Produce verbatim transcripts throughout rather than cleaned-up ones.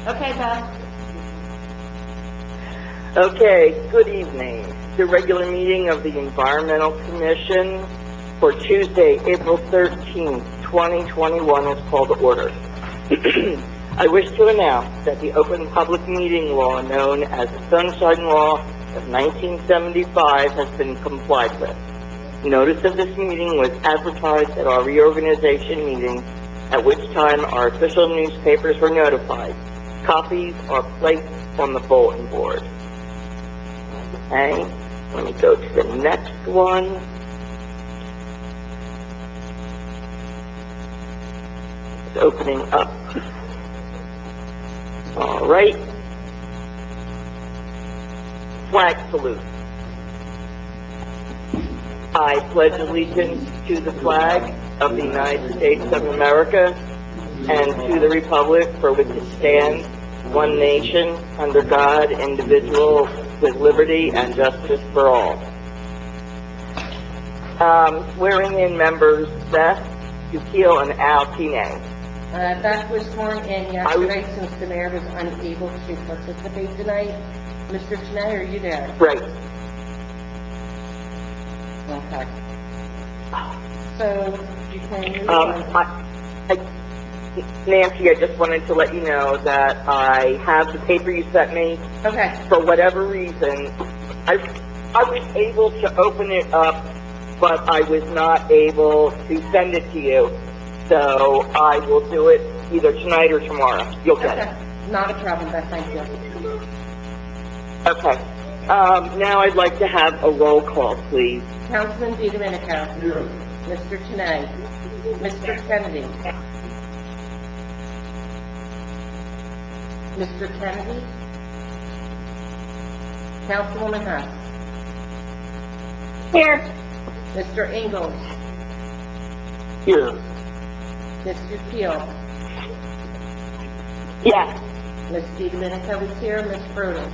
Okay, Beth. Okay, good evening. The regular meeting of the Environmental Commission for Tuesday, April thirteenth, twenty twenty-one is called to order. I wish to announce that the Open Public Meeting Law, known as the Sunshine Law of nineteen seventy-five, has been complied with. Notice of this meeting was advertised at our reorganization meeting, at which time our official newspapers were notified. Copies are placed on the bulletin board. Okay, let me go to the next one. It's opening up. All right. Flag salute. I pledge allegiance to the flag of the United States of America and to the republic for which it stands, one nation, under God, indivisible, with liberty and justice for all. Um, swearing in members Beth, Yukil, and Al Tinay. Uh, Beth was sworn in yesterday since the mayor was unable to participate tonight. Mister Tenay, are you there? Right. Okay. So, you can move Um, on. I, I, Nancy, I just wanted to let you know that I have the paper you sent me. Okay. For whatever reason, I, I was able to open it up, but I was not able to send it to you. So I will do it either tonight or tomorrow. You'll get Okay. it. Not a problem, Beth. Thank you. Okay. Um, now I'd like to have a roll call, please. Councilman DiDomenico. Here. Mister Tenay. Mister Kennedy. Mister Kennedy. Councilwoman Huss. Here. Mister Ingalls. Here. Mister Keel. Yes. Miz DiDomenico is here. Miz Brutal.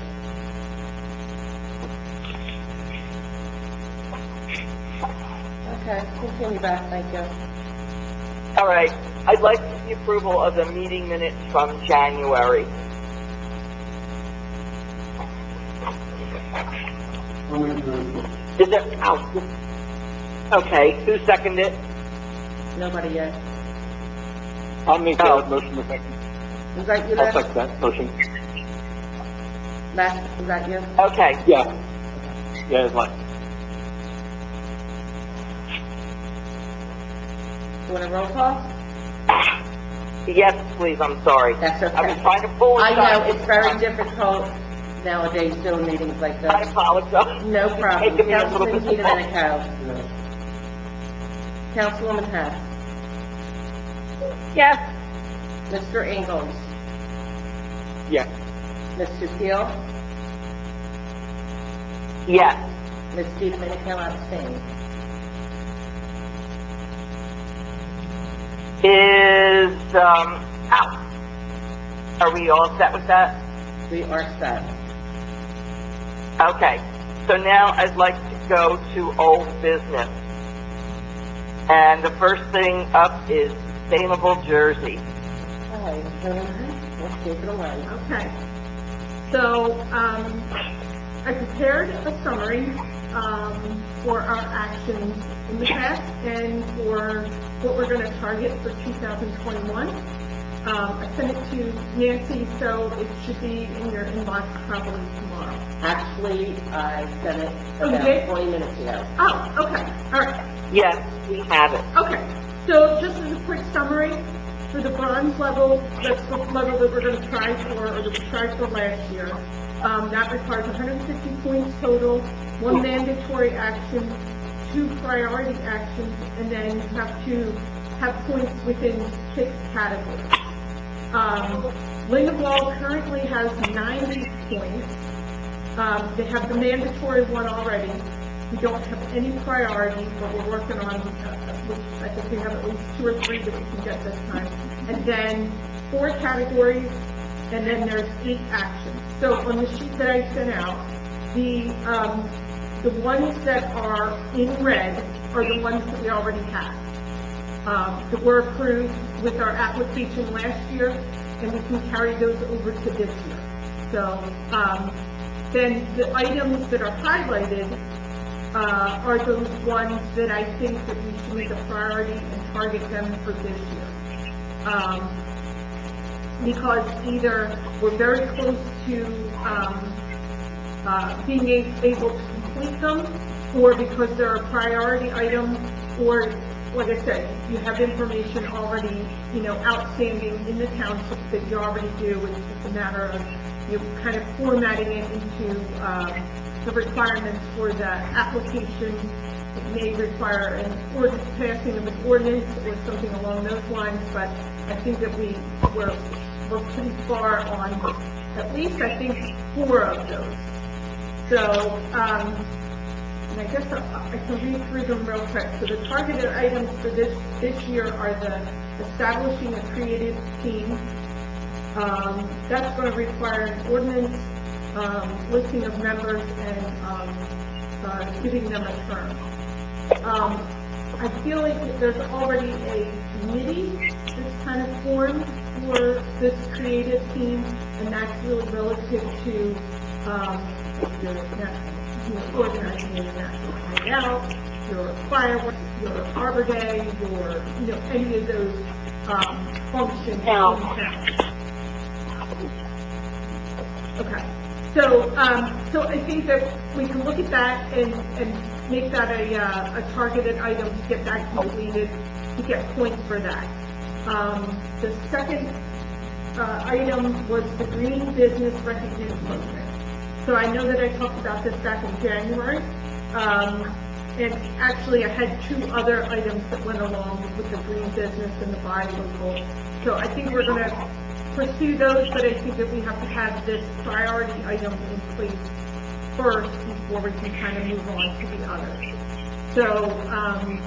Okay, continue, Beth. Thank you. All right. I'd like the approval of the meeting minutes from January. I'll make the motion. Is there? Oh. Okay. Who seconded it? Nobody yet. I'll make Oh. that motion if I can. Was that you, I'll Beth? second that motion. Beth, was that you? Okay. Yeah. Yeah, it's mine. You want a roll call? Yes, please. I'm sorry. That's okay. I was trying to pull it I up. know, it's very difficult nowadays doing meetings like I this. apologize. No problem. Taking me a little Councilman bit. DiDomenico. Yeah. Councilwoman Huss. Yes. Mister Ingalls. Yeah. Mister Keel. Yes. Miz DiDomenico abstained. Is, um, out. Are we all set with that? We are set. Okay. So now I'd like to go to old business. And the first thing up is Sustainable Jersey. All right, let's take it away. Okay. So, um, I prepared a summary, um, for our actions in the past and for what we're gonna target for two thousand twenty-one. Um, I sent it to Nancy, so it should be in your inbox probably tomorrow. Actually, I sent it Oh, you about did? twenty minutes ago. Oh, okay, all right. Yes, we have it. Okay, so just as a quick summary, for the bronze level, that's the level that we're going to try for, or that we tried for last year. Um, that requires one hundred fifty points total, one mandatory action, two priority actions, and then you have to have points within six categories. Um, Linda Wall currently has ninety points. Um, they have the mandatory one already. We don't have any priority, but we're working on, uh, which I think we have at least two or three that we can get this time. And then four categories, and then there's eight actions. So on the sheet that I sent out, the, um, the ones that are in red are the ones that we already have, um, that were approved with our application last year. and we can carry those over to this year. So, um, then the items that are highlighted, uh, are those ones that I think that we should make a priority and target them for this year. Um, because either we're very close to, um, uh, being a- able to complete them, or because they're a priority item, or, like I said, you have information already, you know, outstanding in the township that you already do. It's just a matter of, you know, kind of formatting it into, um, the requirements for the application. It may require an ordinance, passing of an ordinance or something along those lines, but I think that we, we're, we're pretty far on at least, I think, four of those. So, um, and I guess I I can read through them real quick. So the targeted items for this, this year are the establishing a creative team. Um, that's going to require an ordinance, um, listing of members and, um, uh, giving them a term. Um, I feel like there's already a committee that's kind of formed for this creative team, and that's really relative to, um, your, you know, organizing your national night out, your fireworks, your Arbor Day, your, you know, any of those, um, functions in town. Okay. So, um, so I think that we can look at that and, and make that a, uh, a targeted item to get that completed, to get points for that. Um, the second, uh, item was the Green Business Recognition Program. So I know that I talked about this back in January, um, and actually I had two other items that went along with the green business and the buy local. So I think we're going to pursue those, but I think that we have to have this priority item in place first before we can kind of move on to the others. So, um,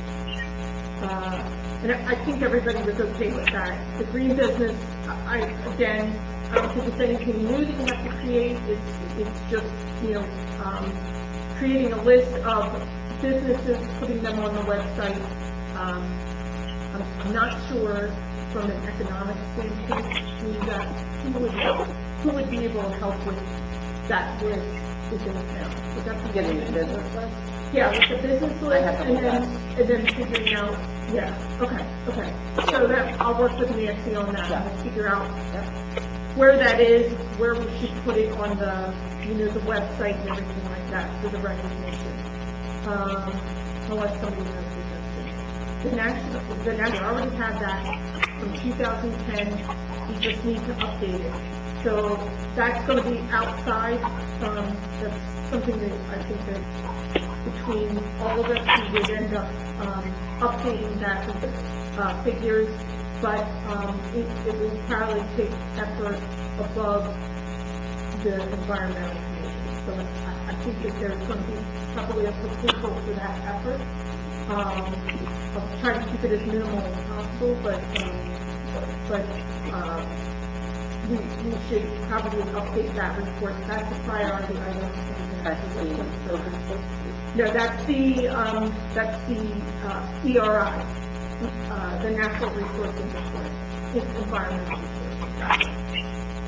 uh, and I think everybody was okay with that. The green business, I, again, I don't think it's anything new that you have to create. It's, it's just, you know, um, creating a list of businesses, putting them on the website. Um, I'm, I'm not sure from an economic standpoint who that, who would, who would be able to help with that list within the town. Would that be Getting the business list? Yeah, with the business I list, have to and look then, at and then figuring out, yeah, okay, okay. So that, I'll work with Nancy on that, and we'll figure out where that is, where we should put it on the, you know, the website and everything like that for the recognition. Um, I'll let somebody know suggestions. The national, the national, I already had that from two thousand ten, we just need to update it. So that's going to be outside, um, that's something that I think that between all of us, we would end up, um, updating that with, uh, figures, but, um, it, it will probably take effort above the environmental community. So I, I think that there's going to be probably a potential for that effort. Um, I'll try to keep it as minimal as possible, but, um, but, uh, we, we should probably update that report. That's a priority item. That's the focus group. No, that's the, um, that's the, uh, E R I, uh, the Natural Resource Inventory. It's environmental resources.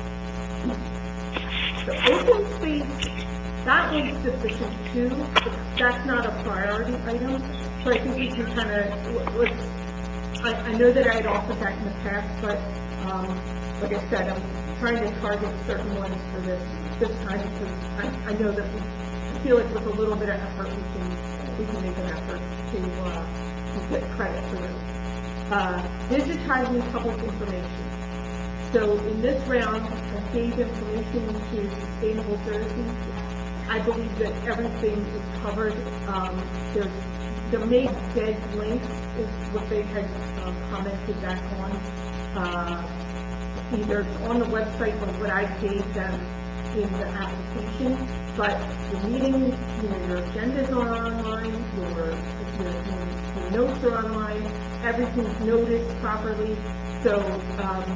The open space, that one's sufficient too, but that's not a priority item. So I think we can kind of, let's, I, I know that I had offered that in the past, but, um, like I said, I'm trying to target certain ones for this, this time because I, I know that we, I feel like with a little bit of effort, we can, we can make an effort to, uh, to get credit for this. Uh, digitizing public information. So in this round, I gave information to Sustainable Jersey. I believe that everything is covered. Um, there's, the main dead links is what they had um, commented back on. Uh, either on the website or what I gave them in the application, but the meeting, you know, your agendas are online, your, your, your, your notes are online, everything's noticed properly, so, um,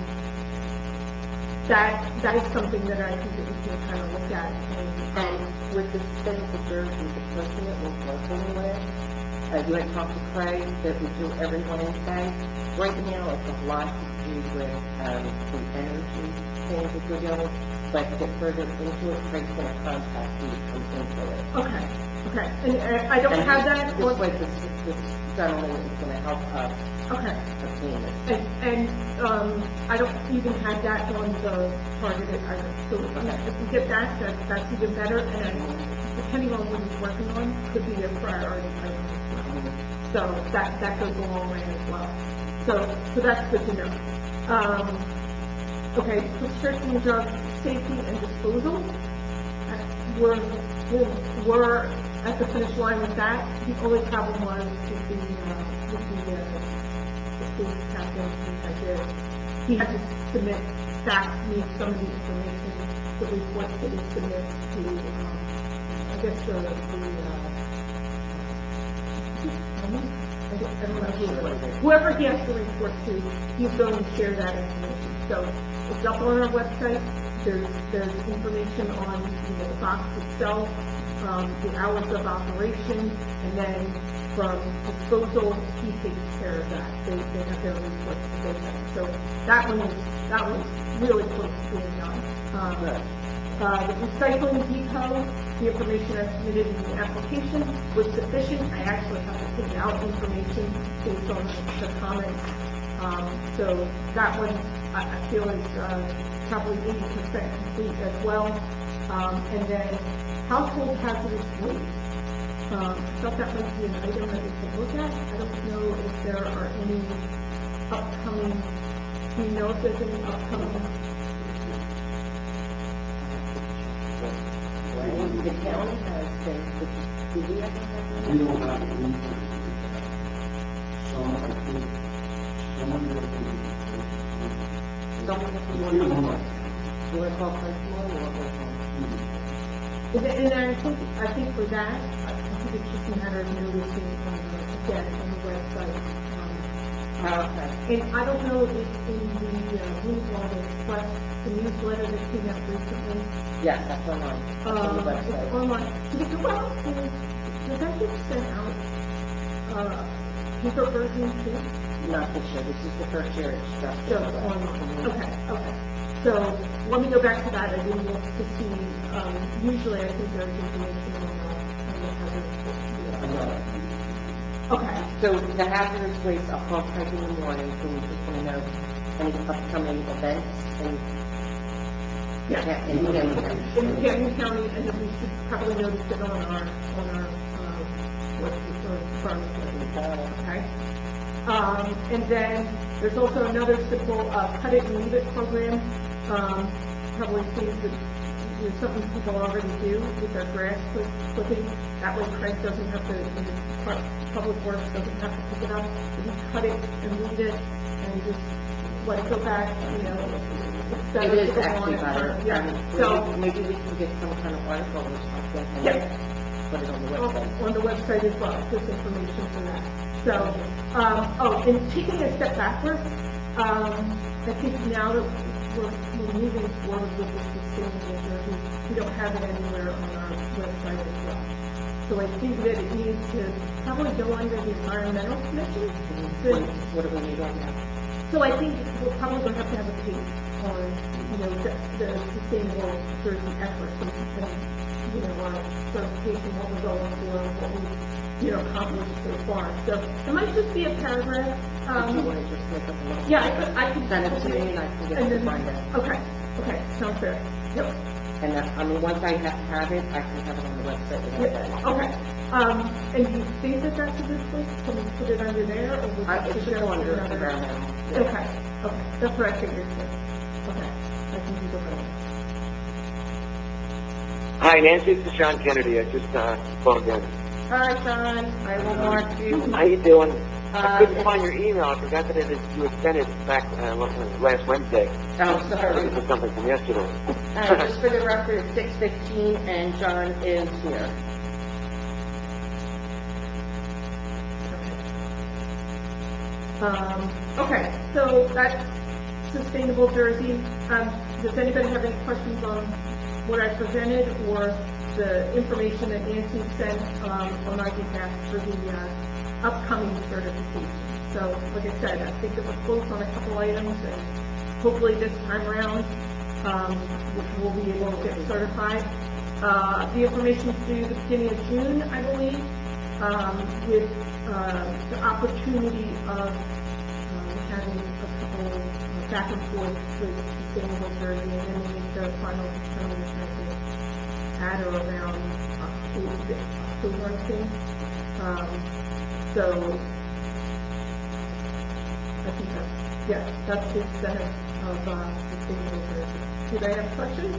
that, that is something that I think that we can kind of look at and, And with the Sustainable Jersey, the person that was working with, uh, you had talked to Craig that we do every Wednesday. Right now, it's a lot to do with, um, the energy things that we're doing, but to get further into it, Craig's gonna contact you and into it. Okay, okay, and, uh, I don't And have that, This on- way, this, this gentleman is gonna help us okay. obtain it. And, and, um, I don't even have that on the targeted item, so if we- if we get that, that, that's even better, and then, depending on what he's working on, could be a priority item as well. So that, that goes a long way as well. So, so that's good to know. Um, okay, prescription drug safety and disposal. Uh, We're, we're, we're at the finish line with that. The only problem was with the, uh, with the, uh, the police captain, he had to, he had to submit back me some of the information, the reports that he submits to, um, I guess the, the, uh, I don't I don't know who it was. Whoever he has to report to, he's going to share that information. So it's up on our website. There's, there's information on, you know, the box itself, um, the hours of operation, and then from disposal, he takes care of that. They, they have their reports that they have. So that one is, that was really close to being done. Um, Good. uh, the recycling depot, the information I submitted in the application was sufficient. I actually have to take out information based on the comments. Um, so that one, I, I feel is, uh, probably eighty percent complete as well. Um, and then household hazardous waste. Um, I thought that might be an item that we could look at. I don't know if there are any upcoming, do you know if there's any upcoming? The county has been, do we ever have? We don't have any. Some, I think, some of the. Someone that you want to call? You want to call Craig tomorrow, or what And and I think, I think for that, I I think it's just a matter of noticing on the, again, on the website. Um, Okay. And I don't know if in the uh, newsletter, but the newsletter that came out recently, Yes, that's online. That's on the um, it's website. online. Did it go out to, does that get sent out, uh, paper version too? Not this year, this is the first year it's just. Just online, okay, okay. So, let me go back to that, I didn't look to see, um, usually I think there's information on the, on the hazardous. Okay, So the hazardous waste, I'll call Craig in the morning, so we just want to know any upcoming events and. yeah. In Camden County. In Camden County, and then we should probably notice it on our, on our, uh, what's the sort of firm, okay? Um, and then there's also another simple, uh, cut it and leave it program, um, probably things that, you know, something people already do with their grass clip- clipping. That way Craig doesn't have to, and Pu- Public Works doesn't have to pick it up. We cut it and leave it and just let it go back, you know. It's better It is to go on actually it. better. Yeah, Um, so, Maybe we can get some kind of article or something and Yeah. put it on the on website. on the website as well, just information for that. So, um, oh, and taking a step backwards, um, I think now that we're, we're moving forward with this sustainable jersey, we don't have it anywhere on our website as well. So I think that it needs to probably go under the environmental commission. What, So, what do we need right now? so I think we'll probably have to have a page on, you know, the, the sustainable jersey efforts and, and, you know, our certification, what we're going for, what we, you know, accomplished so far. So it might just be a paragraph. If Um, you want to just make up a little. yeah, I could, I could. Send it to me and I can get it And to then- Brenda. Okay, okay, sounds fair. Yep. And that, I mean, once I have, have it, I can have it on the website without Yeah, that. okay. Um, and do you think that that's a good place? Can we put it under there, or would I, you it should suggest go under another? environmental. Okay, okay, that's what I figured too. Okay, I can do the rest. Hi, Nancy, this is Sean Kennedy. I just, uh, phoned in. Hi, John, I will mark you. How you doing? I Uh, couldn't it's- find your email. I forgot that it, you had sent it back, uh, last Wednesday. I'm sorry. Looking for something from yesterday. Uh, just for the record, it's six fifteen and John is here. Um, okay, so that's sustainable jersey. Um, does anybody have any questions on what I presented, or the information that Nancy sent, um, on my behalf for the, uh, upcoming certification. So, like I said, I think that we're close on a couple items, and hopefully this time around, um, we'll we'll be able to get certified. Uh, the information is due the beginning of June, I believe, um, with, uh, the opportunity of, um, having a couple uh, back and forth with Sustainable Jersey, and then we make the final determination, I think, at or around October, October, I think. Um, so, I think that's, yeah, that's the extent of, uh, Sustainable Jersey. Did I have questions?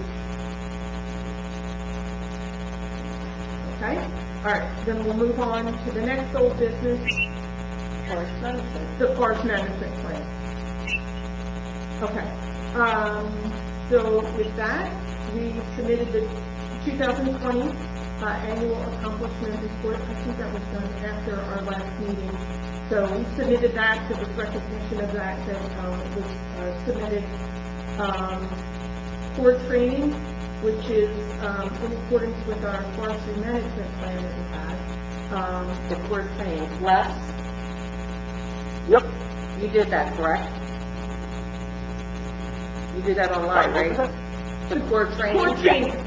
Okay, all right, then we'll move on to the next old business, Forest management. the forest management plan. Okay, um, so with that, we submitted the two thousand twenty, uh, annual accomplishment report. I think that was done after our last meeting. So we submitted that, there was recognition of that, that, um, was, uh, submitted, um, for training, which is, um, in accordance with our forestry management plan that we had. Um, The core training. Les, Yep. you did that, correct? You did that online, Sorry, what was right? The core training? core training,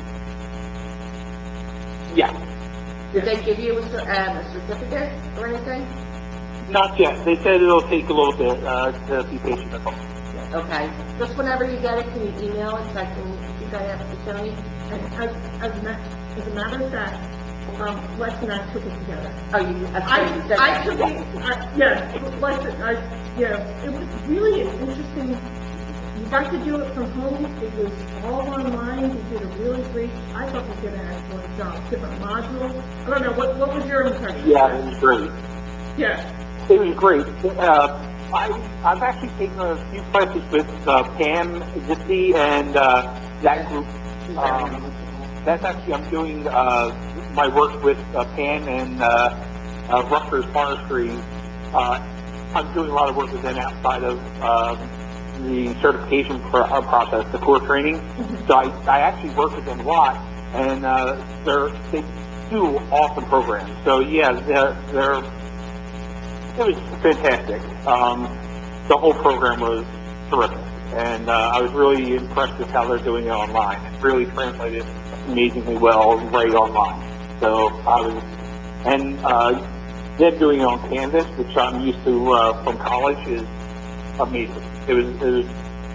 Yeah. Did they give you a, cer- um, a certificate or anything? Not yet. They said it'll take a little bit, uh, to be patient with them. Okay. Just whenever you get it, can you email it so I can keep that up to Tony? and as, as a, ma- as a matter of fact, um, Les and I took it together. Oh, you, that's I, right, you said I that. took it, I, yes, Les, I, yeah, it was really an interesting, you got to do it from home, it was all online, you did a really great, I thought you did an excellent job, different modules. I don't know, what, what was your impression? Yeah, it was great. Yeah, It was great. Uh, I, I've actually taken a few classes with, uh, Pam Zippy and, uh, that group. Um, that's actually, I'm doing, uh, my work with, uh, Pam and, uh, uh, Rutgers Forestry. Uh, I'm doing a lot of work with them outside of, uh, the certification for our process, the core training. So I, I actually work with them a lot, and, uh, they're, they do awesome programs. So yeah, they're, they're, it was fantastic. Um, the whole program was terrific, and uh, I was really impressed with how they're doing it online. It really translated amazingly well right online. So I was, and uh, them doing it on Canvas, which I'm used to uh, from college, is amazing. It was, it was,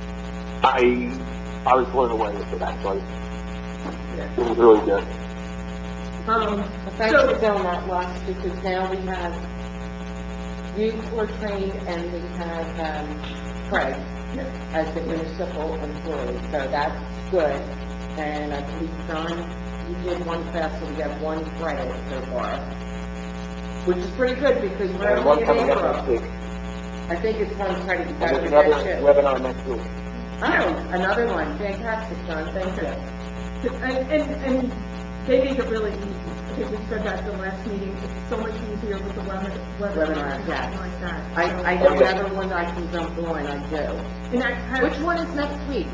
I, I was blown away with it actually. It was really good. um, Well, thanks for so, doing that, Les, because now we have you were trained and we have, um, Craig as the municipal employee, so that's good. And I believe, John, you did one class, so we have one credit so far, which is pretty good because we're And one only in coming up April. next week. I think it's one credit you And got there's to another get too. webinar next week. Oh, another one, fantastic, John, thank you. and, and, and they make it really easy. I think we said that at the last meeting, it's so much easier with the webinar, webinar, Webinar, and yes. something like that. I, So- I know another one that I can jump on, I do. And I have, Which one is next week?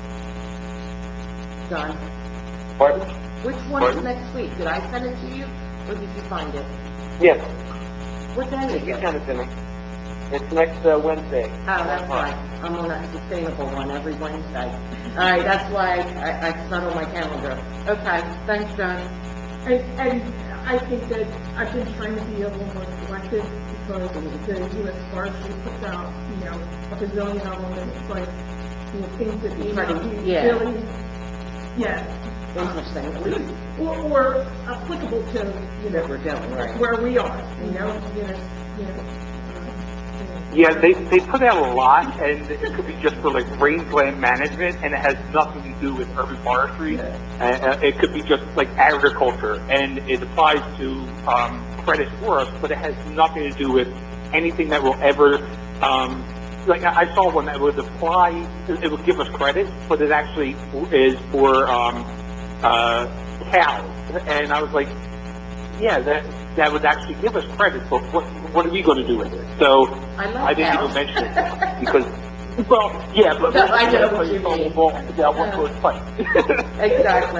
John, Pardon? which one is Pardon? next week? Did I send it to you, or did you find it? Yes, What day is you it? sent it to me. It's next uh, Wednesday. Oh, that's right, I'm on that sustainable one every Wednesday. All right, that's why I, I, it's not on my calendar. Okay, thanks, John. and, and I think that I've been trying to be a little more selective because the U S Forestry puts out, you know, a bazillion of them, and it's like, you know, things that may Try to- not be yeah. really, yeah, Interesting, at least or, or applicable to, you know, that we're doing, right? where we are, you know, you know, you know. uh, you know. Yeah, they, they put out a lot, and it could be just for like rangeland management, and it has nothing to do with urban forestry. Yeah. Uh, uh, it could be just like agriculture, and it applies to um, credit for us, but it has nothing to do with anything that will ever. Um, like I I saw one that would apply, it it would give us credit, but it actually is for um, uh, cows, and I was like, yeah, that that would actually give us credit, but what what are we going to do with it? So I like I didn't cows. even mention it because, well, yeah, but No, I know that's what how you solve the mean. ball. Yeah, one Yeah. goes play. Exactly.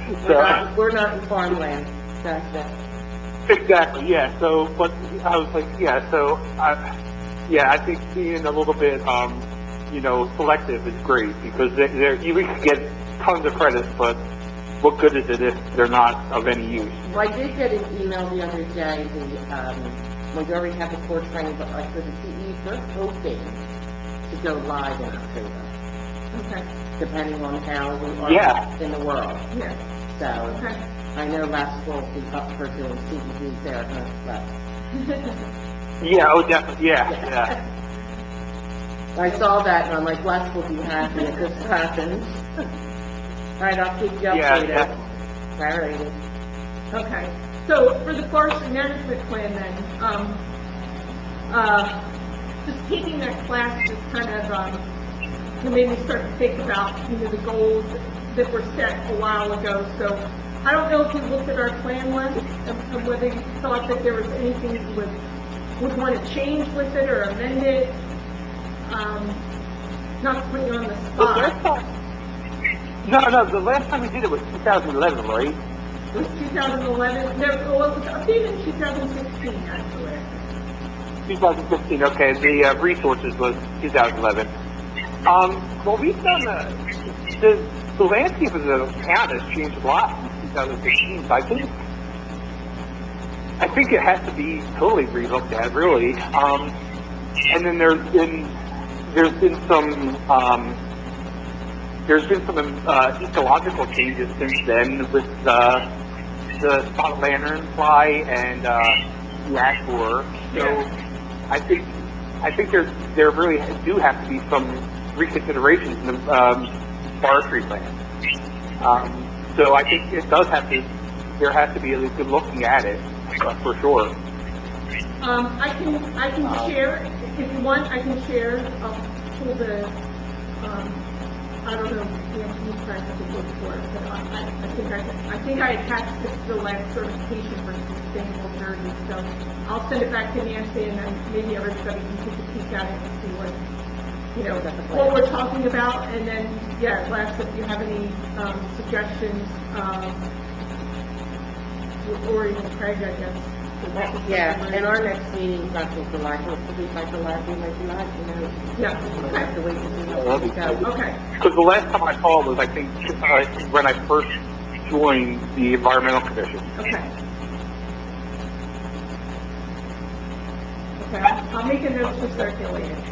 We're So, not, we're not in farmland, that's it. exactly, yeah, so, but I was like, yeah, so, I, yeah, I think being a little bit, um, you know, selective is great, because they- they're, you can get tons of credits, but what good is it if they're not of any use? Well, I did get an email the other day, the, um, we already have the course training, but like for the C E, they're hoping to go live in October, Okay, depending on how we are Yeah. in the world. yeah, So, okay. I know last will be up for doing C E Ds there, huh, but, Yeah, oh, definitely, yeah, yeah. I saw that and I'm like, Les will be happy if this happens. All right, I'll keep you Yeah, updated. definitely. All righty. Okay, so for the forestry management plan then, um, uh, just taking that class just kind of, um, it made me start to think about, you know, the goals that were set a while ago. So I don't know if you looked at our plan list and and whether you thought that there was anything you would, would want to change with it or amend it. Um, not to put you on the The last spot. time, no, no, the last time we did it was two thousand eleven, right? It was two thousand eleven, no, well, it was updated in two thousand sixteen, actually. twenty fifteen, okay, the uh, resources was two thousand eleven. Um, well, we've done, uh, the, the landscape of the town has changed a lot since two thousand sixteen, so I think, I think it has to be totally relooked at, really. Um, and then there's been, there's been some, um, there's been some, uh, ecological changes since then with, uh, the spotted lanternfly and, uh, the ash borer. So, I think, I think there, there really do have to be some reconsiderations in the, um, forestry plan. Um, so I think it does have to, there has to be at least good looking at it, uh, for sure. Um, I can, I can share, if you want, I can share, I'll pull the, um, I don't know, you know, you guys have to look for it, but I, I I think I, can- I think I attached this to the last certification for sustainable journey, so I'll send it back to Nancy and then maybe everybody can take a peek at it and see what, you know, what we're talking about, and then, yeah, last, if you have any, um, suggestions, um, or even Craig, I guess. Yeah, and our next meeting's not till July, so it's the week after last, we might be live, you know. Yeah, We'll have to okay, wait and see Yeah, how that'd be things go. good. okay, Because the last time I called was, I think, uh, when I first joined the Environmental Commission. okay. Okay, I'll, I'll make a note to circulate it.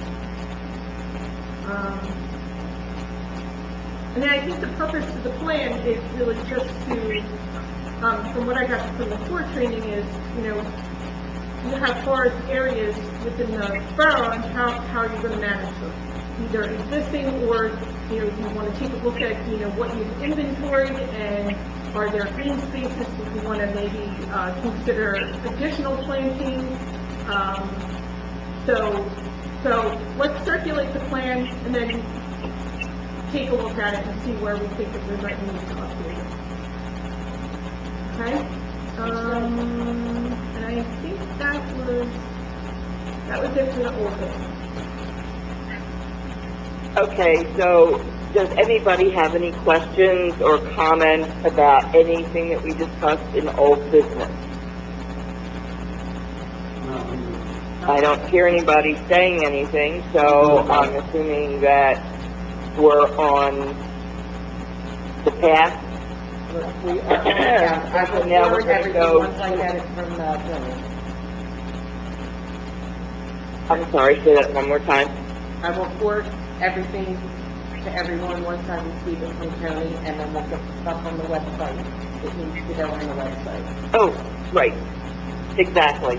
Um, and then I think the purpose of the plan is really just to, um, from what I got from the core training is, you know, you have forest areas within the borough and how, how you're gonna manage them. Either existing or, you know, you wanna take a look at, you know, what you've inventoried and are there green spaces that you wanna maybe, uh, consider additional planting? Um, so, so let's circulate the plan and then take a look at it and see where we think that we might need to update it. Okay? Um, and I think that was, that was it for the old business. Okay, so does anybody have any questions or comments about anything that we discussed in old business? I don't hear anybody saying anything, so I'm assuming that we're on the path. We are, yeah, I will So now we're forward gonna everything go- once I get it from, uh, Tony. I'm sorry, say that one more time. I will forward everything to everyone once I receive it from Tony, and then we'll get the stuff on the website. It needs to go on the website. Oh, right, exactly.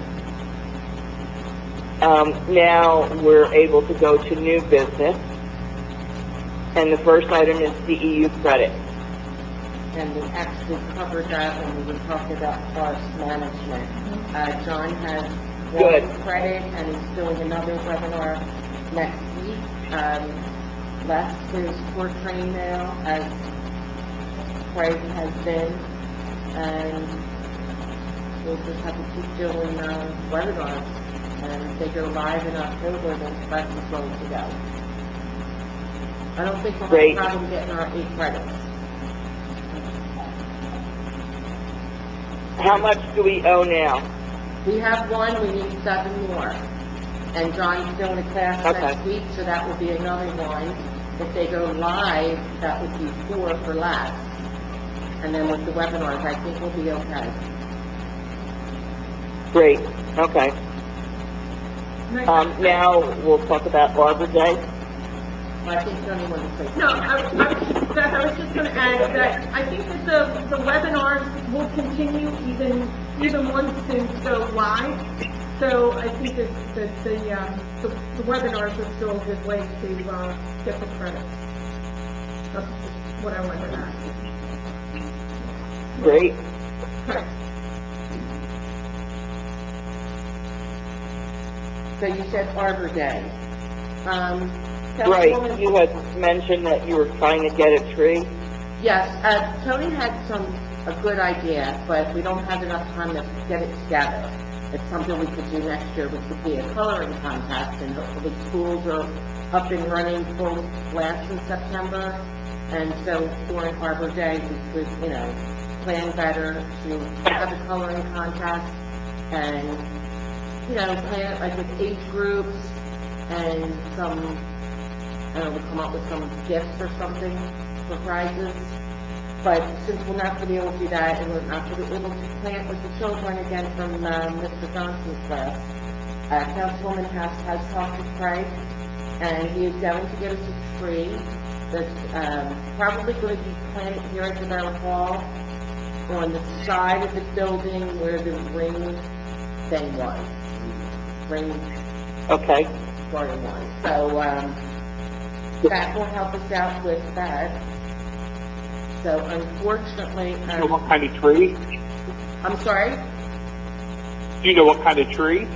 Um, now we're able to go to new business. And the first item is C E U credit. And we actually covered that when we were talking about forest management. Uh, John has Good. one credit, and he's doing another webinar next week. Um, Les is for train now, as Craig has been, and we'll just have to keep doing, uh, webinars. And if they go live in October, then Les is going to go. I don't think we'll have a Great. problem getting our eight credits. How much do we owe now? We have one, we need seven more. And John's doing a class Okay. next week, so that will be another one. If they go live, that would be four for less. And then with the webinars, I think we'll be okay. Great, okay. Nice. Um, now we'll talk about Arbor Day. I think Johnny wanted to say No, something. I, I was just, that- I was just gonna add that I think that the, the webinars will continue even, even once things go live. So I think that, that the, um, the, the webinars are still a good way to, uh, get the credit. That's just what I wanted to add. Great. Okay. So you said Arbor Day. Um, Right, Councilwoman- you had mentioned that you were trying to get a tree. Yes, uh, Tony had some, a good idea, but we don't have enough time to get it together. It's something we could do next year, which would be a coloring contest, and hopefully schools are up and running full blast in September. And so for an Arbor Day, we could, you know, plan better to have a coloring contest and, you know, plan it like with age groups and some, I don't know, we'll come up with some gifts or something for prizes. But since we're not going to be able to do that, and we're not going to be able to plant with the children again from uh, Mister Johnson's class, uh, Councilwoman House has talked with Craig, and he is going to get us a tree that's um, probably going to be planted here at the Borough Hall on the side of the building where the ring thing was. Ring Okay. garden was. So, um, that will help us out with that. So unfortunately, Do you know what um, kind of tree? I'm sorry, Do you know what kind of tree?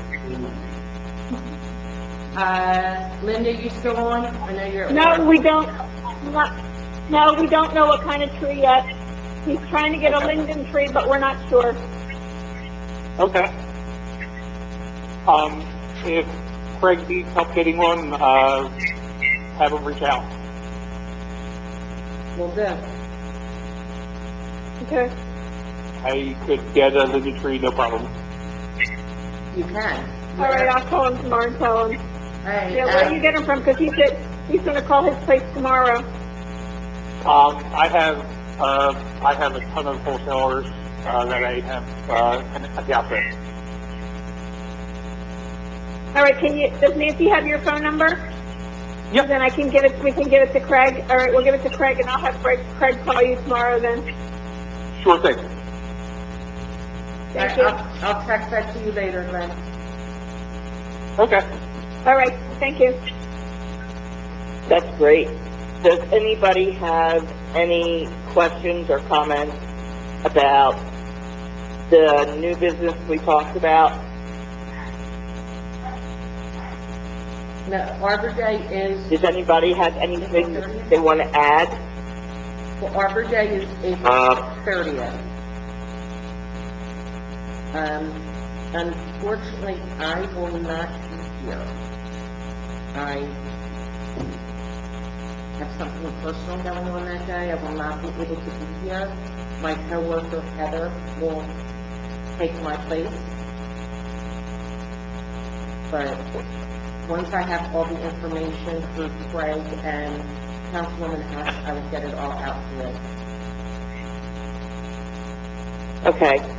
uh, Linda, you still on? I know you're at No, work. we don't, not, no, we don't know what kind of tree yet. He's trying to get a linden tree, but we're not sure. Okay. Um, if Craig needs help getting one, uh, have him reach out. Will do. Okay. I could get a linden tree, no problem. You can. All right, I'll call him tomorrow and tell him. Hey, Yeah, where do you uh, get him from? Because he said he's going to call his place tomorrow. Um, I have, uh, I have a ton of wholesalers, uh, that I have, uh, at the outfit. All right, can you, does Nancy have your phone number? Yep. Then I can give it, we can give it to Craig. All right, we'll give it to Craig, and I'll have Craig, Craig call you tomorrow then. Sure thing. Thank I- you. I'll, I'll text that to you later, Glenn. Okay. All right, thank you. That's great. Does anybody have any questions or comments about the new business we talked about? No, Arbor Day is, Does anybody have anything they want to add? well, Arbor Day is April Uh, thirtieth. Um, unfortunately, I will not be here. I have something personal going on that day. I will not be able to be here. My coworker Heather will take my place. But once I have all the information through Craig and Councilwoman Hess, I will get it all out to you. Okay.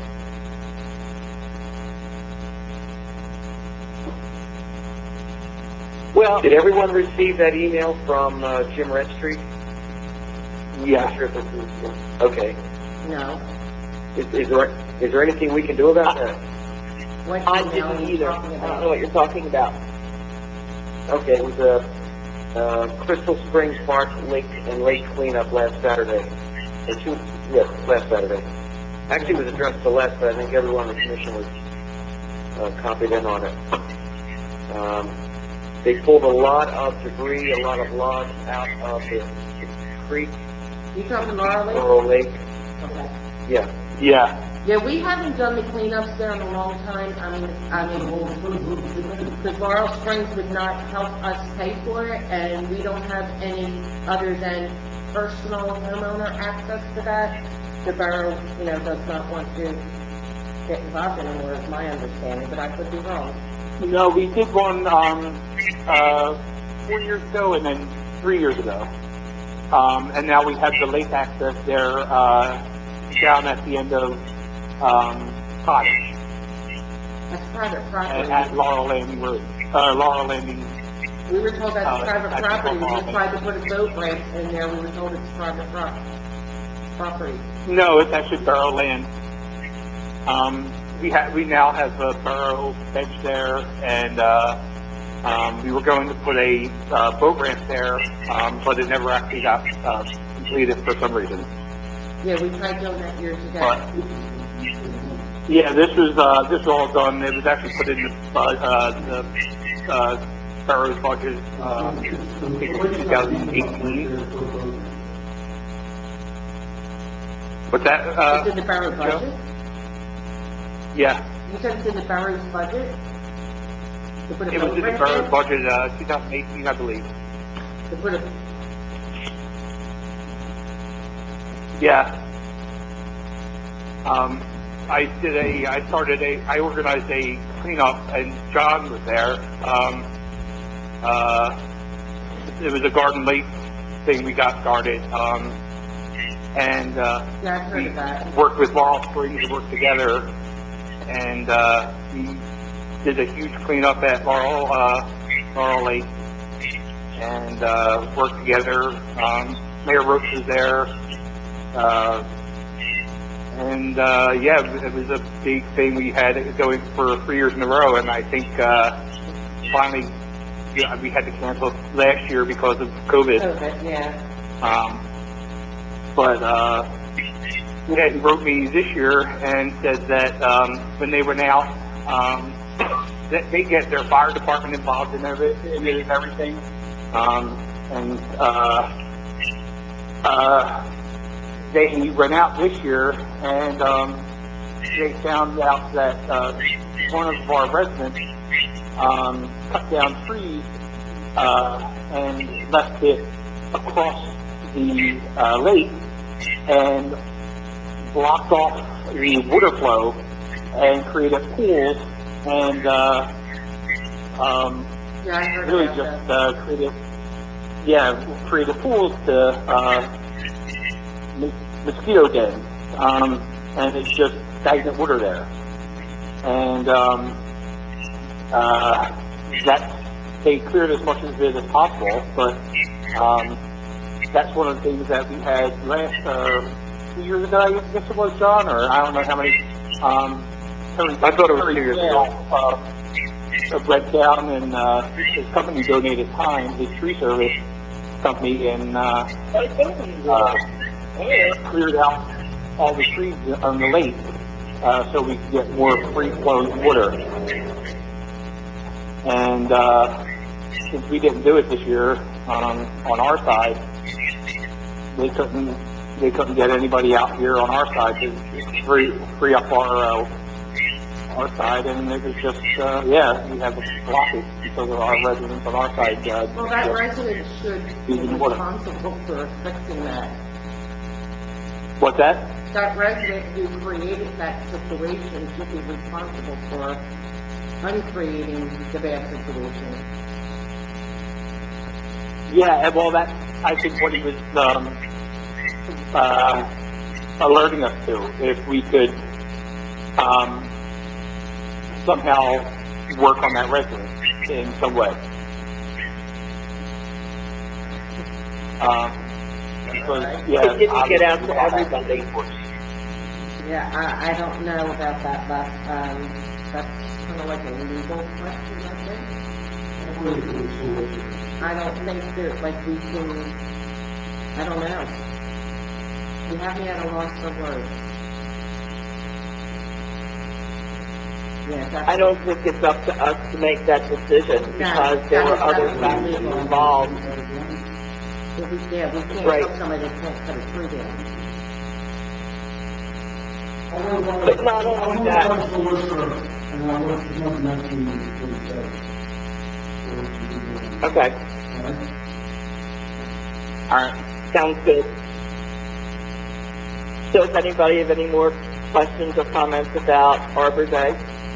Well, Did everyone receive that email from uh, Jim Redstreet? Yeah. Not sure if this is- Okay. No? Is, is there is there anything we can do about that? What I email are didn't you either. talking I don't know about? what you're talking about. Okay, it was uh, uh, Crystal Springs Park Lake and Lake cleanup last Saturday. Or two, yes, last Saturday. Actually, it was addressed to Les, but I think everyone on the commission was uh, copied in on it. Um, they pulled a lot of debris, a lot of logs out of the, the creek, You talking Laurel Laurel Lake. Okay. Yeah. Yeah. Yeah, we haven't done the cleanups there in a long time. I mean, I mean, because Laurel Springs would not help us pay for it, and we don't have any other than personal homeowner access to that. The borough, you know, does not want to get involved anymore, is my understanding, but I could be wrong. No, we did one, um, uh, four years ago and then three years ago. Um, and now we have the lake access there, uh, down at the end of, um, Cottage. That's private At, property. at Laurel Landing Road, uh, Laurel Landing. We were told that's uh, private that's property. We Laurel just tried to put a boat ramp in there. We were told it's private pro- property. No, it's actually borough land. Um, we have, we now have a borough bench there, and, uh, um, we were going to put a, uh, boat ramp there, um, but it never actually got, uh, completed for some reason. Yeah, we tried doing that years ago. But, yeah, this was, uh, this was all done, it was actually put in the, uh, uh, the, uh, borough's budget, uh, I think it was twenty eighteen. What's that, uh? It's in the borough Joe? budget? Yeah, You said it's in the borough's budget? To put a it was boat in the ramp borough's in? budget, uh, twenty eighteen, I believe. To put a, Yeah. Um, I did a, I started a, I organized a cleanup, and John was there. Um, uh, it was a Garden Lake thing we got started, um, and, uh, yeah, I've heard we of that. worked with Laurel Springs to work together, and, uh, we did a huge cleanup at Laurel, uh, Laurel Lake, and, uh, worked together. Um, Mayor Roach was there, uh, and, uh, yeah, it was a big thing. We had it going for three years in a row, and I think, uh, finally, yeah, we had to cancel last year because of COVID. Okay, yeah. Um, but, uh, yeah, he wrote me this year and said that, um, when they went out, um, that they get their fire department involved in every, in it and everything. Um, and, uh, uh, they went out this year, and, um, they found out that, uh, one of our residents, um, cut down trees, uh, and left it across the, uh, lake, and blocked off the water flow, and created pools, and, uh, um, Yeah, I heard really about just, that. uh, created, yeah, created pools to, uh, mos- mosquito dens, um, and it's just stagnant water there. And, um, uh, that's, they cleared as much of it as possible, but, um, that's one of the things that we had last, uh, two years ago, I guess it was, John, or I don't know how many, um, Terry, I thought it was Terry two years Gale, ago. Uh, uh, went down, and, uh, his company donated time, his tree service company, and, uh, uh, cleared out all the trees on the lake, uh, so we could get more free-flowing water. And, uh, since we didn't do it this year, um, on our side, they couldn't, they couldn't get anybody out here on our side to free, free up our, uh, our side, and it was just, uh, yeah, we have a blockage because of our residents on our side, uh, Well, that just resident should be using water. responsible for fixing that. What's that? That resident who created that situation should be responsible for uncreating the bad situation. Yeah, and well, that's, I think, what he was, um, uh, alerting us to, if we could, um, somehow work on that resident in some way. Um, because, yeah. It didn't get out to obviously- everybody. Yeah, I, I don't know about that, but, um, that's kind of like a legal question, I think. I don't think that, like, we can, I don't know. You have me at a loss for words. Yeah, that's. I don't think it's up to us to make that decision, because there were other factors involved. Yeah, we, yeah, we can't Right. help somebody that can't cut a tree down. But not only that, And I want to come back to you, okay, All right. sounds good. So if anybody have any more questions or comments about Arbor Day?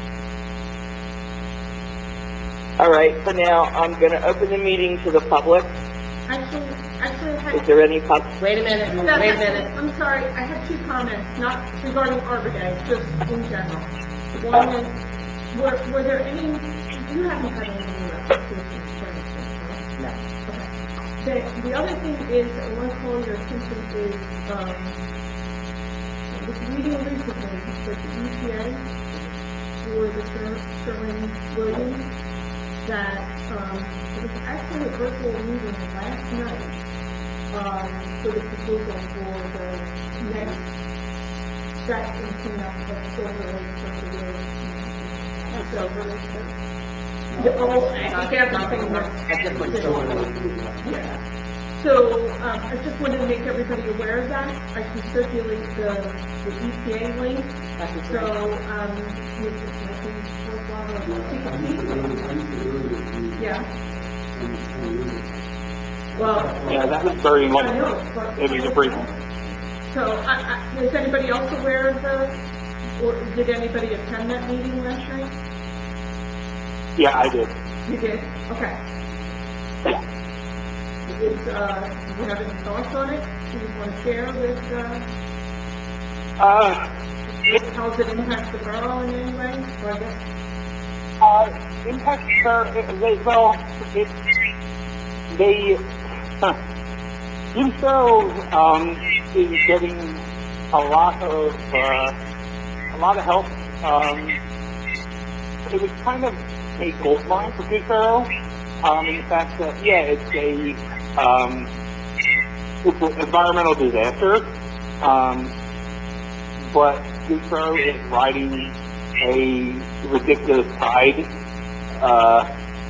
All right, for now, I'm going to open the meeting to the public. Actually, actually, I had... Is there any pub? Wait a minute, That's- wait a minute. I'm sorry, I have two comments, not regarding Arbor Day, just in general. One is, were, were there any, you haven't had any new applications for anything, correct? No. Okay. The, the other thing is, I want to call your attention is, um, I was reading recently that the E P A for the Sher- Sherwin-Williams, that, um, it was actually a virtual meeting last night, um, for the proposal for the next set and cleanup of Silver Lake Circular. So, the, oh, I think everything was. A different Yeah. So, um, I just wanted to make everybody aware of that. I can circulate the, the E P A link. That'd be So, great. um, you can, I can work on it. Take a peek. Yeah. Well. Yeah, that was very I much, know, but. it was a briefing. So, I, I, is anybody else aware of the, or did anybody attend that meeting last night? Yeah, I did. You did? Okay. Yeah. Is, uh, do you have any thoughts on it? Do you want to share with, uh, Uh, it, how does it impact the borough in any way? Or I guess, uh, impact, uh, they, well, it, they, huh. Jimso, um, is getting a lot of, uh, a lot of help. Um, it was kind of a gold mine for Goodsboro, um, in the fact that, yeah, it's a, um, it's an environmental disaster, um, but Goodsboro is riding a ridiculous tide, uh,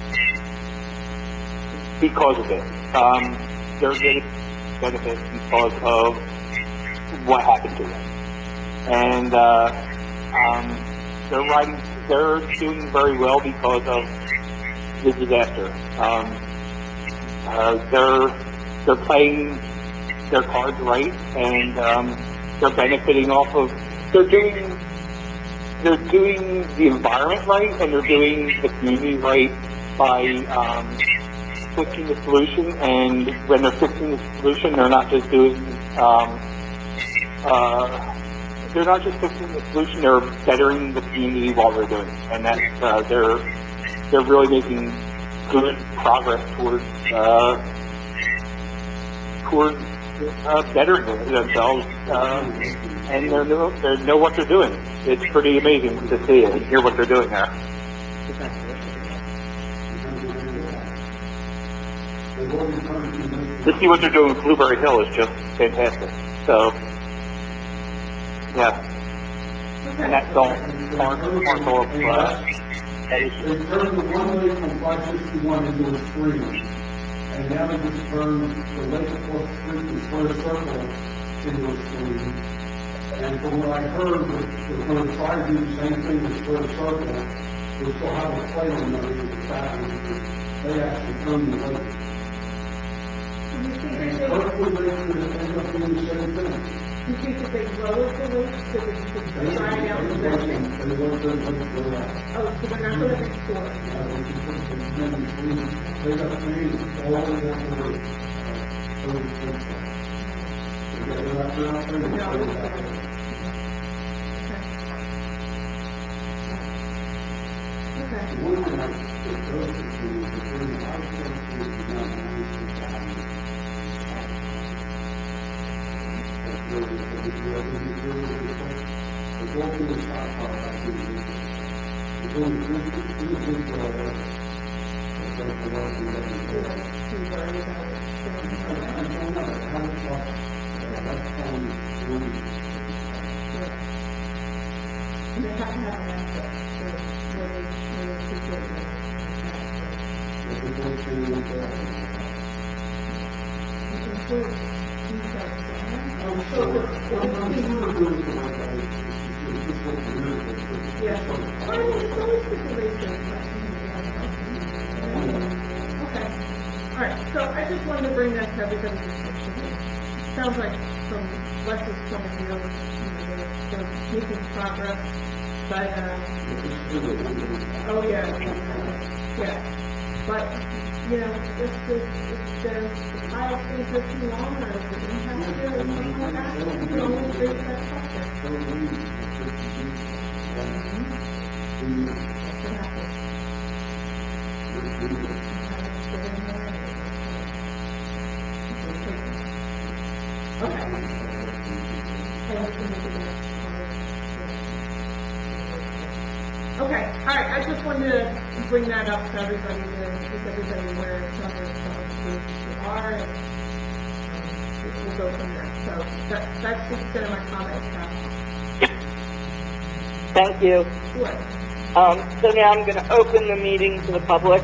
because of it. Um, they're getting benefits because of what happened to them. And, uh, um, they're riding, they're doing very well because of the disaster. Um, uh, they're, they're playing their cards right, and, um, they're benefiting off of, they're doing, they're doing the environment right, and they're doing the community right by, um, fixing the solution, and when they're fixing the solution, they're not just doing, um, uh, they're not just fixing the solution, they're bettering the community while they're doing it, and that's, uh, they're, they're really making good progress towards, uh, towards, uh, bettering themselves, uh, and they know, they know what they're doing. It's pretty amazing to see it and hear what they're doing there. To see what they're doing with Blueberry Hill is just fantastic. So, yeah. And that's all part, parcel of, uh, that issue. They turned the one lake on five sixty-one into a stream, and now they just turned the lake across the street, the square circle, into a stream. And from what I heard, that they're going to try to do the same thing with square circle. They still have a play on those with the back, they actually turned the lake. do you think that And they, hopefully they could end up doing the same thing. do you think that they lowered the rate so that you could They, dry out the they, venting? they want them to go out. Oh, so they're not going to restore it? They got paid all over the road. So they're not, they're not paying. No. Okay. Okay. One thing I propose is to, is to bring the house down to the amount of money to the county. That's really, that's really, really, really, really, the goal is to stop our activity. There's only three, three things that are there. That's like the one thing that is there. Too worried about it. I don't know, how to talk, that's only three. And they have to have an asset for, where they, where they could get it. If the goal is to do that. You can put details on it. I'm sure, I'm, I'm sure we're doing it the right way. It's just what we're doing. Yeah. Well, I mean, it's always good to raise those questions. Okay. All right, so I just wanted to bring that to everybody's attention. sounds like from Wes's point of view, you know, they're, they're making progress, but, um, oh, yeah, yeah. But, you know, if the, if the, the pile stays there too long, or if the impact there, or something like that, you can always raise that question. That's what happens. Okay. And we can make it next time. Okay, all right, I just wanted to bring that up to everybody, to make everybody aware of some of the, some of the groups we are, and um, we'll go from there. So that, that's the extent of my comments, Pat. Thank you. Sure. Um, so now I'm going to open the meeting to the public.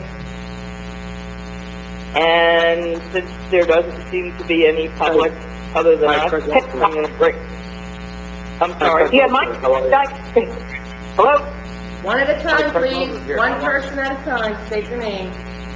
And since there doesn't seem to be any public other than us, I'm going to break. I'm sorry. Yeah, Mike. Hello? One at a time, please. One person at a time. State your name.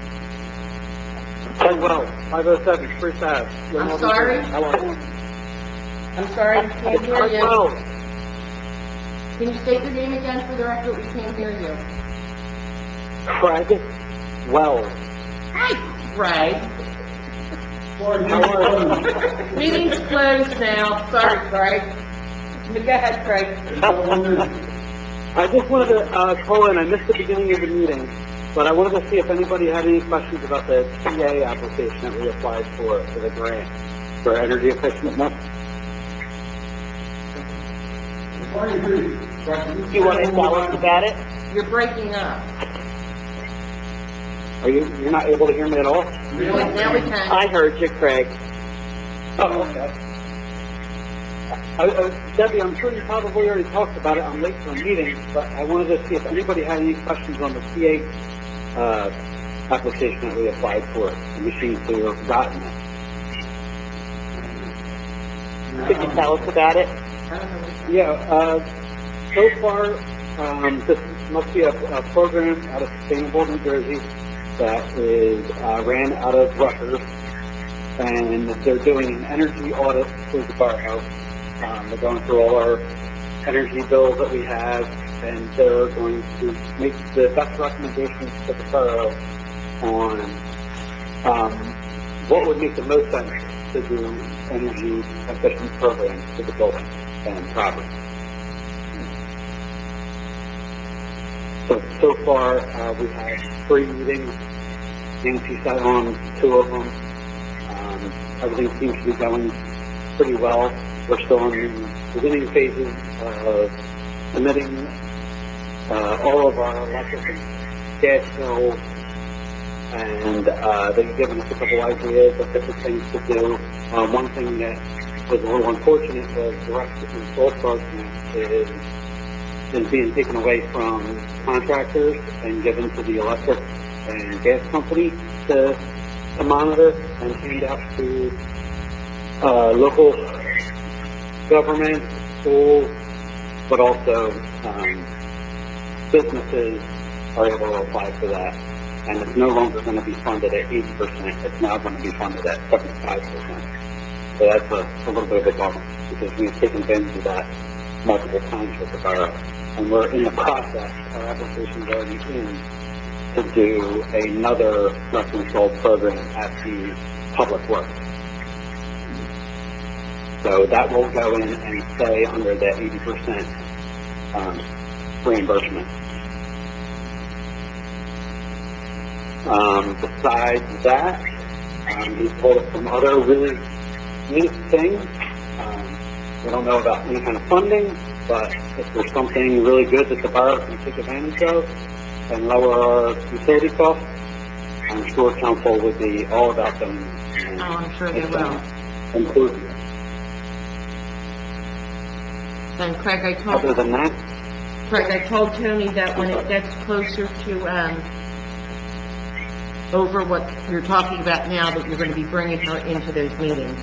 Oh, well, five oh seven, Spruce Ave. I'm sorry. How are you? I'm sorry, we can't hear Oh, you. well. Can you state your name again for the record? We can't hear you. Craig Wells. Hi, Craig. Sorry, How are you? Meeting's closed now. Sorry, Craig. Go ahead, Craig. I just wanted to uh, call in. I missed the beginning of the meeting, but I wanted to see if anybody had any questions about the T A application that we applied for, for the grant, for energy efficiency. Do you want to tell us about it? You're breaking up. Are you, you're not able to hear me at all? Now we can. I heard you, Craig. Oh, okay. I, I, Debbie, I'm sure you probably already talked about it. I'm late for a meeting, but I wanted to see if anybody had any questions on the T A uh, application that we applied for, and we seem to have gotten it. Could you tell us about it? Yeah, uh, so far, um, this must be a, a program out of Sustainable New Jersey that is uh, ran out of Rutgers, and they're doing an energy audit for the borough. Um, they're going through all our energy bills that we have, and they're going to make the best recommendations to the borough on um, what would make the most sense to do energy efficient programs for the building and property. So, so far, uh, we had three meetings. Nancy sat on two of them. Um, everything seems to be going pretty well. We're still in the beginning phases of submitting uh, all of our electric and gas bills, and uh, they've given us a couple ideas of different things to do. Um, one thing that was a little unfortunate was the rest of the control program is is being taken away from contractors and given to the electric and gas company to, to monitor and hand out to uh, local government, schools, but also um, businesses are able to apply for that. And it's no longer going to be funded at eighty percent. It's now going to be funded at seventy-five percent. So that's a, a little bit of a bummer because we've taken advantage of that multiple times with the borough. And we're in the process, our application's already in, to do another flood control program at the Public Works. So that will go in and stay under that eighty percent um, reimbursement. Um, besides that, um, he told us some other really neat things. Um, we don't know about any kind of funding, but if there's something really good that the borough can take advantage of and lower our utility costs, I'm sure council would be all about them. And Oh, I'm sure they will. include you. And Craig, I Other told, than that, Craig, I told Tony that when it gets closer to, um, over what you're talking about now, that you're going to be bringing her into those meetings.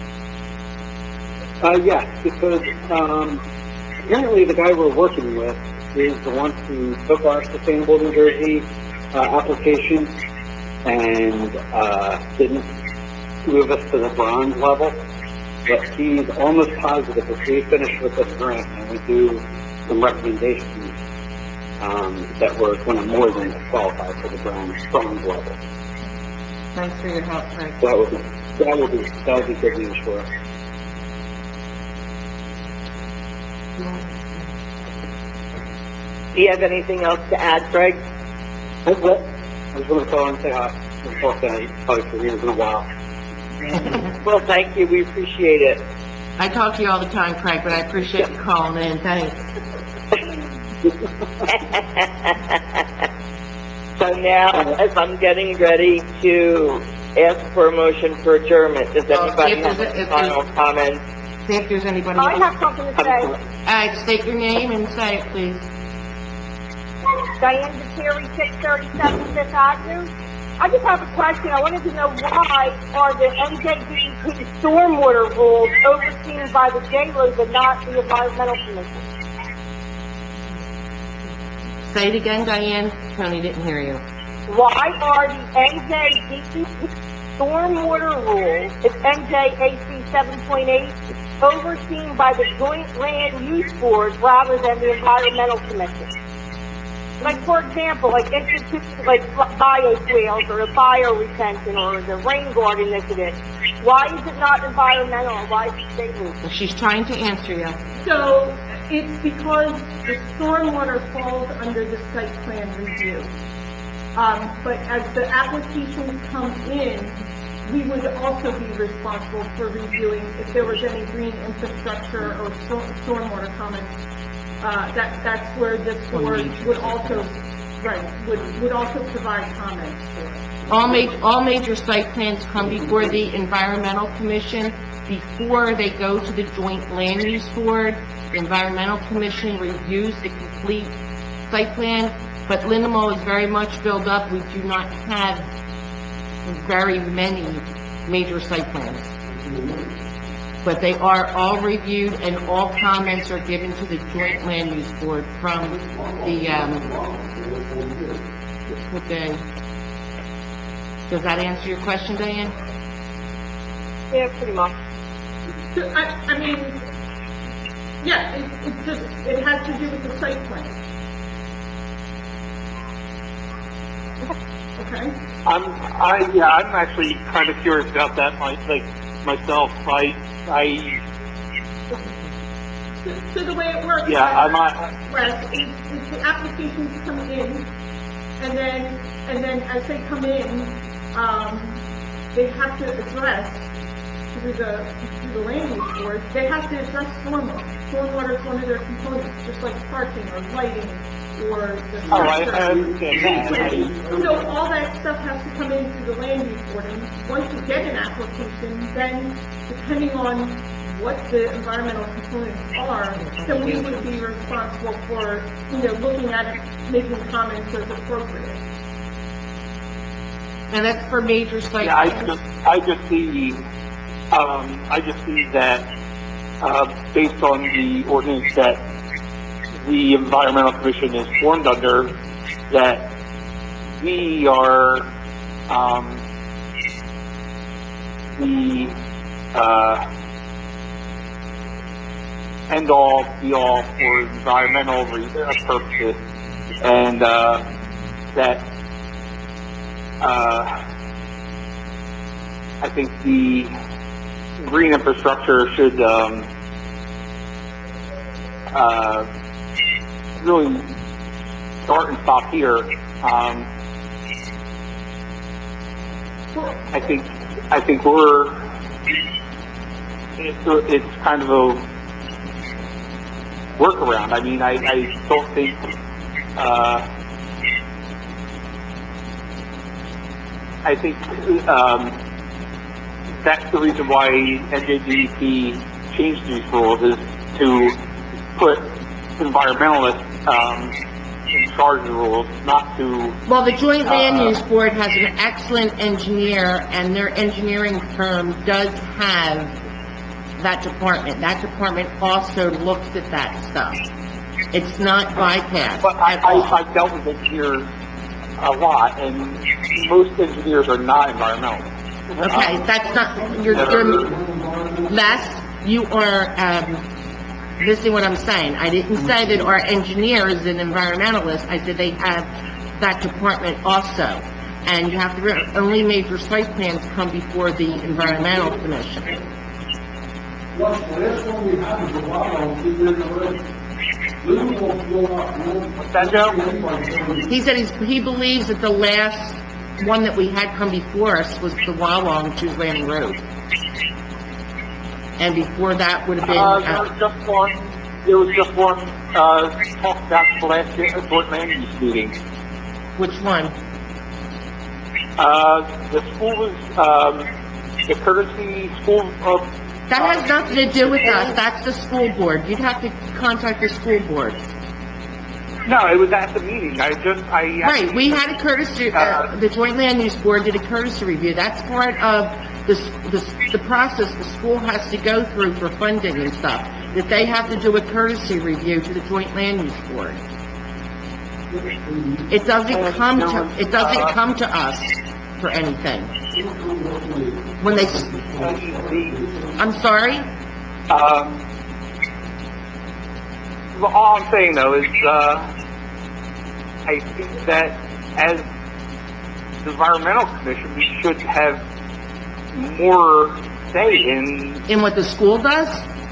uh, yes, because um, apparently the guy we're working with is the one who took our Sustainable New Jersey uh, application and uh, didn't move us to the bronze level. but he's almost positive if we finish with this grant and we do some recommendations, um, that we're going to more than qualify for the bronze, bronze level. Thanks for your help, Craig. That would be, that would be, that would be good news for us. Do you have anything else to add, Craig? That's it. I just want to call and say hi. I've talked to you probably for years in a while. Well, thank you. We appreciate it. I talk to you all the time, Craig, but I appreciate you calling in. Thanks. So now, as I'm getting ready to ask for a motion for adjournment, does Well, anybody if have there's a- any if final there's- comments? See if there's anybody I else. have something to say. All right, state your name and say it, please. Diane Zatiri, six thirty-seven Fifth Avenue. I just have a question. I wanted to know why are the N J D E P stormwater rules overseen by the J L O but not the Environmental Commission? Say it again, Diane. Tony didn't hear you. Why are the N J D E P stormwater rules, it's N J A C seven point eight, overseen by the Joint Land Use Board rather than the Environmental Commission? Like, for example, like institutes like bioswales or the bioretention or the rain guard initiative. Why is it not environmental and why is it state law? She's trying to answer you. So, it's because the stormwater falls under the site plan review. Um, but as the applications come in, we would also be responsible for reviewing if there was any green infrastructure or storm, stormwater comments. Uh, that, that's where this board would also, right, would, would also provide comments for. All major, all major site plans come before the Environmental Commission before they go to the Joint Land Use Board. The Environmental Commission reviews the complete site plan, but Linamore is very much filled up. We do not have very many major site plans. But they are all reviewed and all comments are given to the Joint Land Use Board from the, um, what day? Does that answer your question, Diane? Yeah, pretty much. So, I, I mean, yeah, it, it just, it has to do with the site plan. Okay? I'm, I, yeah, I'm actually kind of curious about that, like, like myself. I, I, So, so the way it works. yeah, I'm not, Wes, is, is the applications come in, and then, and then as they come in, um, they have to address, through the, through the land use board, they have to address stormwater. Stormwater is one of their components, just like parking or lighting or the oh, I, I structure. understand that. I, So all that stuff has to come in through the land use board, and once you get an application, then depending on what the environmental components are, then we would be responsible for, you know, looking at it, making comments as appropriate. And that's for major site yeah, I plans. just, I just see, um, I just see that, uh, based on the ordinance that the Environmental Commission is formed under, that we are, um, the, uh, end all, be all for environmental re- uh, purposes, and, uh, that, uh, I think the green infrastructure should, um, uh, really start and stop here. Um, I think, I think we're, it's, it's kind of a workaround. I mean, I, I don't think, uh, I think, um, that's the reason why N J D E P changed these rules, is to put environmentalists, um, in charge of the rules, not to, Well, the Joint Land Uh, Use Board has an excellent engineer, and their engineering firm does have that department. That department also looks at that stuff. It's not bypassed but I, at all. I, I've dealt with engineers a lot, and most engineers are not environmentalists. Okay, that's not, you're, you're, Les, you are, um, missing what I'm saying. I didn't say that our engineer is an environmentalist. I said they have that department also. And you have to, re- only major site plans come before the environmental commission. Plus, the last one we had was a lot on two years already. Little will blow up, little. What's that, Joe? He said he's, he believes that the last one that we had come before us was the Wawa on Shoes Landing Road. And before that would have been, Uh, there uh, was just one, there was just one, uh, talk about the last uh, joint land use meeting. which one? Uh, the school was, um, the courtesy school of... That has nothing to do with us. That's the school board. You'd have to contact the school board. No, it was at the meeting. I just, I... Right, we had a courtesy, uh, the Joint Land Use Board did a courtesy review. That's part of the, the, the process the school has to go through for funding and stuff. That they have to do a courtesy review to the Joint Land Use Board. It doesn't come to, it doesn't come to us for anything. When they, I'm sorry? Um, well, all I'm saying though is, uh, I think that as the environmental commission, we should have more say in, In what the school does?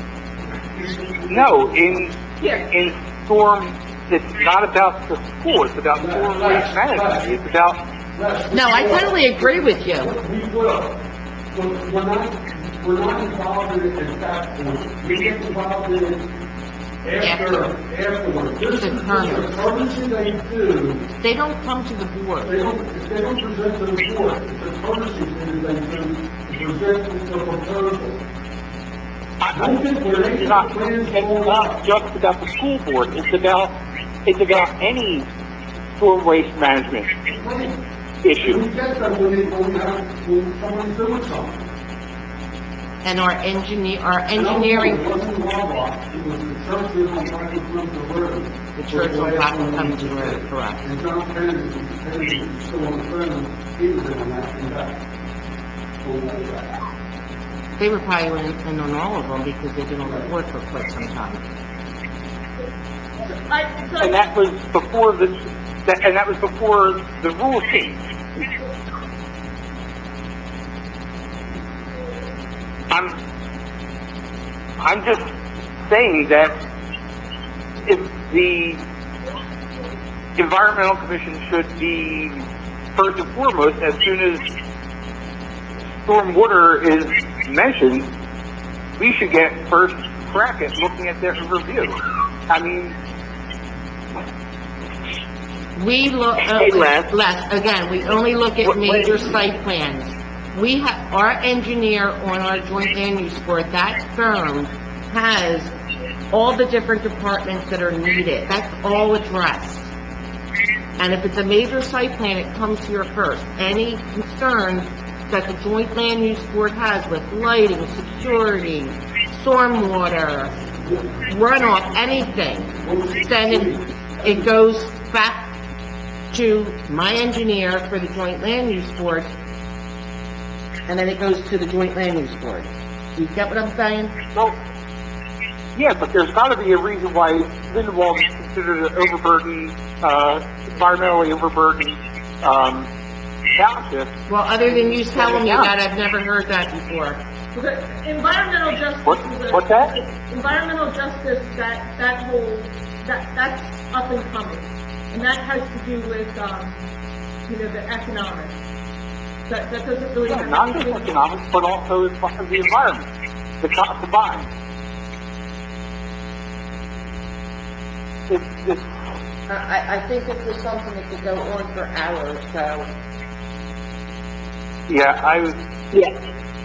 no, in, in storm, it's not about the school, it's about storm waste management, it's about, No, I totally agree with you. We will. But we're not, we're not involved in it at that point. We get involved in it after, afterwards. This is this is a courtesy they do. They don't come to the board. They don't, if they don't present to the board, it's a courtesy thing they do to present the proposal. I think we're it's making not, plans it's all not out. just about the school board, it's about, it's about any storm waste management issue. We get them when they, when we have, when someone's doing something. And our engineer, our And engineering, It wasn't Wawa, it was the churches on Franklin Clinton Road. the church on Blackwood Country Road, correct. And John Kennedy, Kennedy was still on the phone, he was in that, in that. On that, that. They were probably in, in on all of them because they've been on the board for quite some time. I, so And that was before the, that, and that was before the rule change. I'm, I'm just saying that if the environmental commission should be first and foremost, as soon as stormwater is mentioned, we should get first crack at looking at their review. I mean, We look, uh, Hey, Les. Les, again, we only look at What- major what- site plans. We have, our engineer on our joint land use board, that firm has all the different departments that are needed. That's all addressed. And if it's a major site plan, it comes here first. Any concerns that the joint land use board has with lighting, security, stormwater, runoff, anything, then it, it goes back to my engineer for the joint land use board, and then it goes to the joint land use board. You get what I'm saying? well, yeah, but there's gotta be a reason why Lindenwald is considered an overburdened, uh, environmentally overburdened, um, township. Well, other than you telling me that, I've never heard that before. the environmental justice What, is a... what's that? Environmental justice, that, that whole, that, that's up and coming. And that has to do with, um, you know, the economics. That, that doesn't really Yeah, have not just anything... economics, but also the the environment, the co- combined. It's, it's, I, I think this is something that could go on for hours, so... yeah, I was, Yes.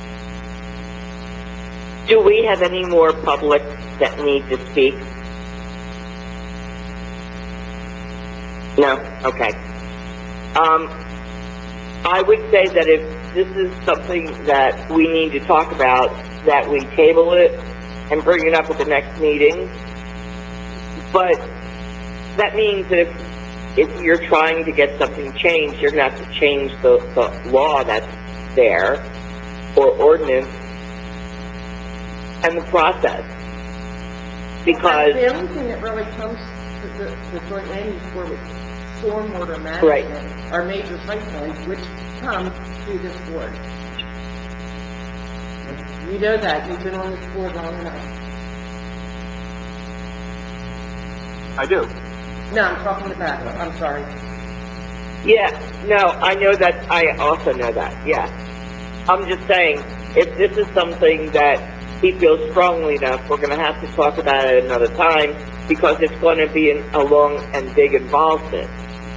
Do we have any more public that need to speak? No? Okay. Um, I would say that if this is something that we need to talk about, that we table it and bring it up at the next meeting. But that means that if, if you're trying to get something changed, you're gonna have to change the, the law that's there, or ordinance, and the process. Because, The only thing that really comes to the, the joint land use board with stormwater Right. management are major site plans, which come to this board. You know that, you've been on this board long enough. I do. No, I'm talking about, I'm sorry. yeah, no, I know that, I also know that, yeah. I'm just saying, if this is something that he feels strongly enough, we're gonna have to talk about it another time, because it's gonna be an, a long and big involvement.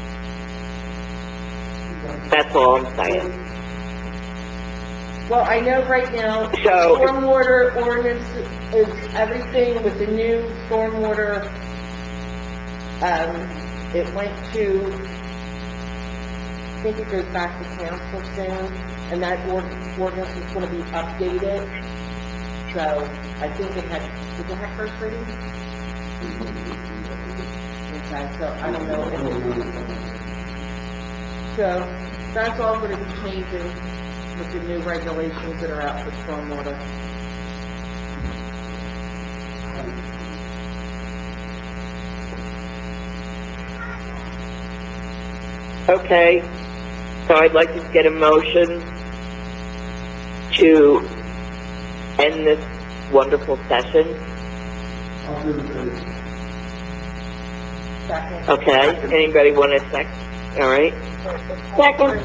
That's all I'm saying. Well, I know right now, So- stormwater ordinance is everything with the new stormwater, um, it went to, I think it goes back to council soon, and that ord- ordinance is gonna be updated. So, I think it had, did it have first reading? Okay, so I don't know. if it- So, that's all gonna be changing with the new regulations that are out for stormwater. Okay, so I'd like to get a motion to end this wonderful session. I'll do the thing. Second. Okay, anybody want a sec? All right. Second.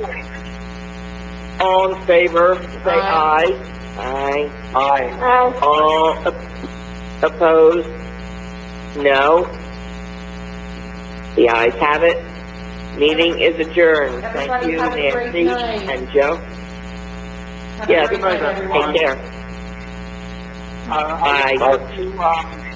All in favor, say Aye. aye. Aye. Aye. Aye. All op- opposed? No. The ayes have it. Meeting is adjourned. Thank Everybody you, have a great Nancy night. and Joe. Have a Yes, great night, Good night, everyone. take care. Uh, I Aye. would like to, um,